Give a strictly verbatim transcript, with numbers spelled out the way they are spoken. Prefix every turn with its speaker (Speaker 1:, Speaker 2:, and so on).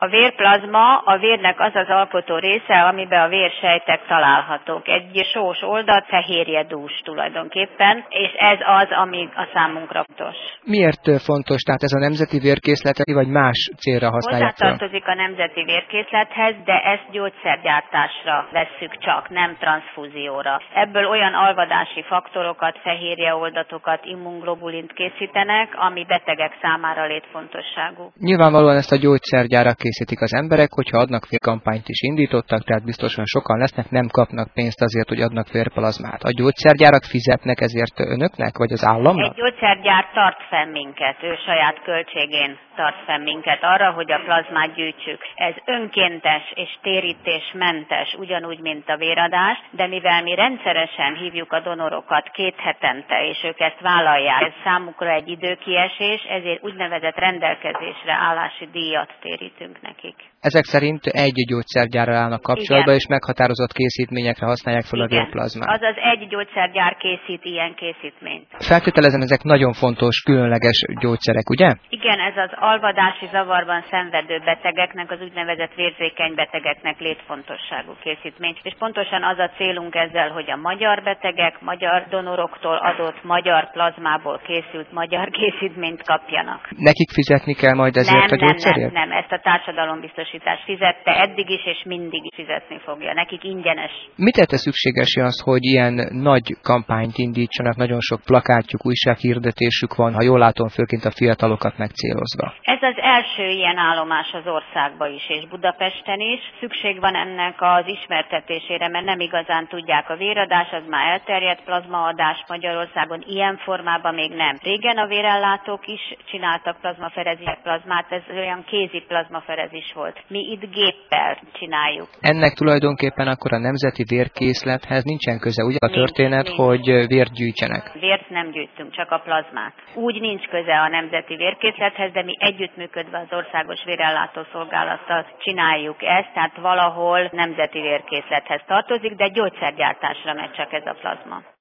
Speaker 1: A vérplazma a vérnek az az alkotó része, amiben a vérsejtek találhatók. Egy sós oldat, fehérje dús tulajdonképpen, és ez az, ami a számunkra fontos.
Speaker 2: Miért fontos? Tehát ez a nemzeti vérkészlet, vagy más célra használják fel?
Speaker 1: Hozzátartozik a nemzeti vérkészlethez, de ezt gyógyszergyártásra vesszük csak, nem transzfúzióra. Ebből olyan alvadási faktorokat, fehérjeoldatokat, immunglobulint készítenek, ami betegek számára létfontosságú.
Speaker 2: Nyilvánvalóan ezt a gyógyszergyárak készítik az emberek, hogyha adnak vérkampányt is indítottak, tehát biztosan sokan lesznek, nem kapnak pénzt azért, hogy adnak vérplazmát. A gyógyszergyárak fizetnek ezért önöknek, vagy az államnak?
Speaker 1: Egy gyógyszergyár tart fenn minket, ő saját költségén tart fenn minket arra, hogy a plazmát gyűjtsük. Ez önkéntes és térítésmentes, ugyanúgy, mint a véradás, de mivel mi rendszeresen hívjuk a donorokat két hetente, és ők ezt vállalják, ez számukra egy időkiesés, ezért úgynevezett rendelkezésre állási díjat térítünk nekik.
Speaker 2: Ezek szerint egy gyógyszergyárral állnak kapcsolatba,
Speaker 1: Igen.
Speaker 2: És meghatározott készítményekre használják fel a
Speaker 1: Igen.
Speaker 2: vérplazmát.
Speaker 1: Azaz egy gyógyszergyár készít ilyen készítményt.
Speaker 2: Feltételezem, ezek nagyon fontos, különleges gyógyszerek, ugye?
Speaker 1: Igen, ez az alvadási zavarban szenvedő betegeknek, az úgynevezett vérzékeny betegeknek létfontosságú készítmény. És pontosan az a célunk ezzel, hogy a magyar betegek, magyar donoroktól adott magyar plazmából készült magyar készítményt kapjanak.
Speaker 2: Nekik fizetni kell majd ezért
Speaker 1: nem,
Speaker 2: a gyógyszerért?
Speaker 1: Nem, nem, nem, ezt a társadalombiztosítás fizette eddig is, és mindig is fizetni fogja. Nekik ingyenes.
Speaker 2: Mit tette szükséges az, hogy ilyen nagy kampányt indítsanak, nagyon sok plakátjuk, újsághirdetésük van, ha jól látom, főként a fiatalokat megcélozva?
Speaker 1: Ez az első ilyen állomás az országban is, és Budapesten is. Szükség van ennek az ismertetésére, mert nem igazán tudják, a véradás, az már elterjedt plazmaadás Magyarországon, ilyen formában még nem. Régen a vérellátók is csináltak plazmaferezis plazmát, ez olyan kézi plazmaferezis volt. Mi itt géppel csináljuk.
Speaker 2: Ennek tulajdonképpen akkor a nemzeti vérkészlethez nincsen köze, ugye a
Speaker 1: nincs,
Speaker 2: történet,
Speaker 1: nincs.
Speaker 2: hogy vért gyűjtsenek?
Speaker 1: Vért nem gyűjtünk, csak a plazmát. Úgy nincs köze a nemzeti vérkészlethez, de mi együttműködve az Országos Vérellátó Szolgálattal csináljuk ezt, tehát valahol nemzeti vérkészlethez tartozik, de gyógyszergyártásra megy csak ez a plazma.